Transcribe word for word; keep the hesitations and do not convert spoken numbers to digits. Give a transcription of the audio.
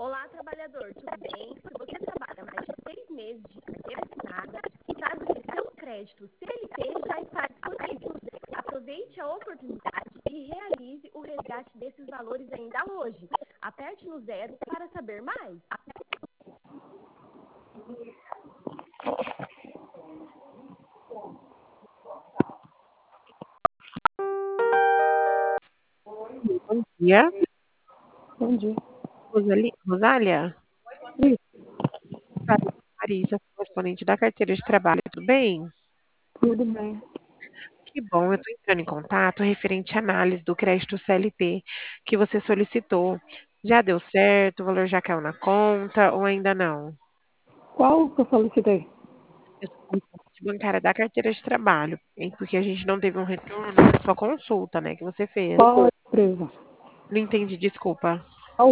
Olá, trabalhador, tudo bem? Se você trabalha mais de seis meses de carteira assinada, saiba que seu crédito C L T já está disponível. Aproveite a oportunidade e realize o resgate desses valores ainda hoje. Aperte no zero para saber mais. Bom dia, Bom dia. Rosali Rosália? Isso, Marisa, correspondente da carteira de trabalho, tudo bem? tudo bem. Que bom, eu estou entrando em contato referente à análise do crédito C L T que você solicitou. Já deu certo? O valor já caiu na conta ou ainda não? Qual que eu solicitei? Eu sou correspondente bancária da carteira de trabalho, hein, porque a gente não teve um retorno da sua consulta, né, que você fez. Qual é a empresa? Não entendi, desculpa.